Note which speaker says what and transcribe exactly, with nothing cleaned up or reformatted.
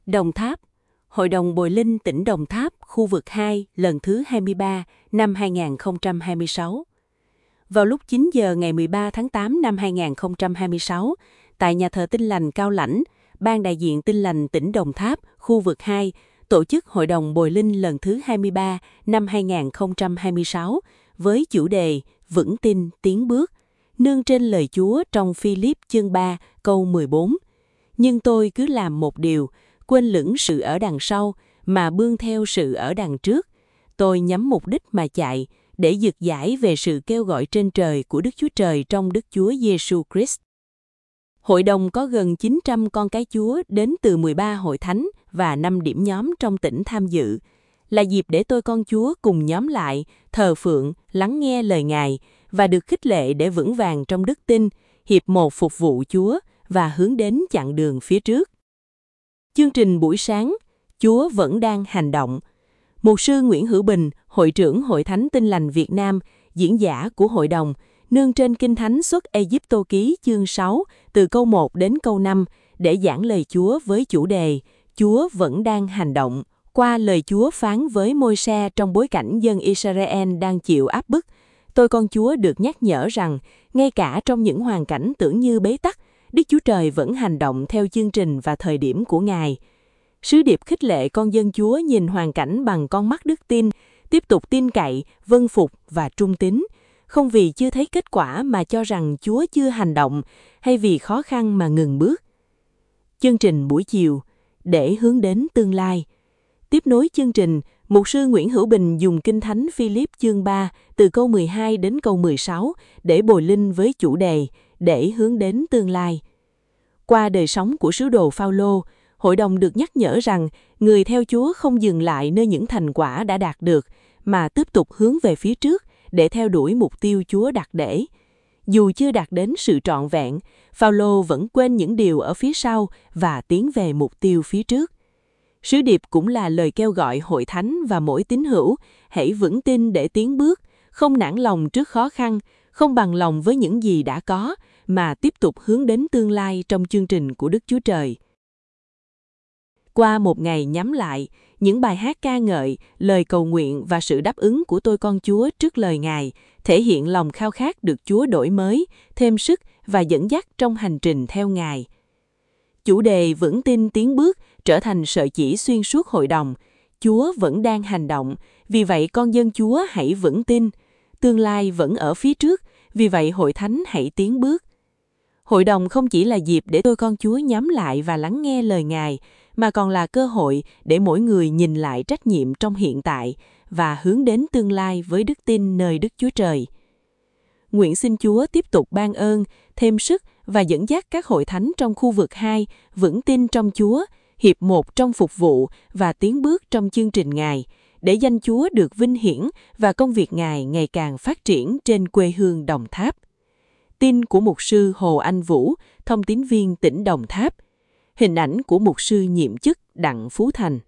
Speaker 1: Đồng Tháp, Hội đồng Bồi Linh tỉnh Đồng Tháp, khu vực hai, lần thứ hai mươi ba, năm hai nghìn không trăm hai mươi sáu. Vào lúc chín giờ ngày mười ba tháng tám năm hai nghìn không trăm hai mươi sáu, tại nhà thờ Tin Lành Cao Lãnh, Ban đại diện Tin Lành tỉnh Đồng Tháp, khu vực hai, tổ chức Hội đồng Bồi Linh lần thứ hai mươi ba năm hai nghìn không trăm hai mươi sáu với chủ đề Vững tin tiến bước, nương trên lời Chúa trong Phi-líp chương ba câu mười bốn. Nhưng tôi cứ làm một điều, quên lửng sự ở đằng sau, mà bươn theo sự ở đằng trước. Tôi nhắm mục đích mà chạy, để dược giải về sự kêu gọi trên trời của Đức Chúa Trời trong Đức Chúa Giêsu Christ. Hội đồng có gần chín trăm con cái Chúa đến từ mười ba hội thánh và năm điểm nhóm trong tỉnh tham dự. Là dịp để tôi con Chúa cùng nhóm lại, thờ phượng, lắng nghe lời Ngài và được khích lệ để vững vàng trong đức tin, hiệp một phục vụ Chúa và hướng đến chặng đường phía trước. Chương trình buổi sáng, Chúa vẫn đang hành động. Mục sư Nguyễn Hữu Bình, Hội trưởng Hội Thánh Tin Lành Việt Nam, diễn giả của hội đồng, nương trên Kinh Thánh Xuất Ê-díp-tô ký chương sáu, từ câu một đến câu năm, để giảng lời Chúa với chủ đề Chúa vẫn đang hành động. Qua lời Chúa phán với Môi-se trong bối cảnh dân Israel đang chịu áp bức, tôi con Chúa được nhắc nhở rằng, ngay cả trong những hoàn cảnh tưởng như bế tắc, Đức Chúa Trời vẫn hành động theo chương trình và thời điểm của Ngài. Sứ điệp khích lệ con dân Chúa nhìn hoàn cảnh bằng con mắt đức tin, tiếp tục tin cậy, vâng phục và trung tín, không vì chưa thấy kết quả mà cho rằng Chúa chưa hành động, hay vì khó khăn mà ngừng bước. Chương trình buổi chiều, để hướng đến tương lai. Tiếp nối chương trình, Mục sư Nguyễn Hữu Bình dùng Kinh Thánh Phi-líp chương ba, từ câu mười hai đến câu mười sáu, để bồi linh với chủ đề, để hướng đến tương lai. Qua đời sống của sứ đồ Phao-lô, hội đồng được nhắc nhở rằng người theo Chúa không dừng lại nơi những thành quả đã đạt được, mà tiếp tục hướng về phía trước để theo đuổi mục tiêu Chúa đặt để. Dù chưa đạt đến sự trọn vẹn, Phao-lô vẫn quên những điều ở phía sau và tiến về mục tiêu phía trước. Sứ điệp cũng là lời kêu gọi hội thánh và mỗi tín hữu, hãy vững tin để tiến bước, không nản lòng trước khó khăn, không bằng lòng với những gì đã có, mà tiếp tục hướng đến tương lai trong chương trình của Đức Chúa Trời. Qua một ngày nhắm lại, những bài hát ca ngợi, lời cầu nguyện và sự đáp ứng của tôi con Chúa trước lời Ngài thể hiện lòng khao khát được Chúa đổi mới, thêm sức và dẫn dắt trong hành trình theo Ngài. Chủ đề vững tin tiến bước trở thành sợi chỉ xuyên suốt hội đồng. Chúa vẫn đang hành động, vì vậy con dân Chúa hãy vững tin. Tương lai vẫn ở phía trước, vì vậy hội thánh hãy tiến bước. Hội đồng không chỉ là dịp để tôi con Chúa nhắm lại và lắng nghe lời Ngài, mà còn là cơ hội để mỗi người nhìn lại trách nhiệm trong hiện tại và hướng đến tương lai với đức tin nơi Đức Chúa Trời. Nguyện xin Chúa tiếp tục ban ơn, thêm sức và dẫn dắt các hội thánh trong khu vực hai vững tin trong Chúa, hiệp một trong phục vụ và tiến bước trong chương trình Ngài, để danh Chúa được vinh hiển và công việc Ngài ngày càng phát triển trên quê hương Đồng Tháp. Tin của mục sư Hồ Anh Vũ, thông tín viên tỉnh Đồng Tháp. Hình ảnh của mục sư nhiệm chức Đặng Phú Thành.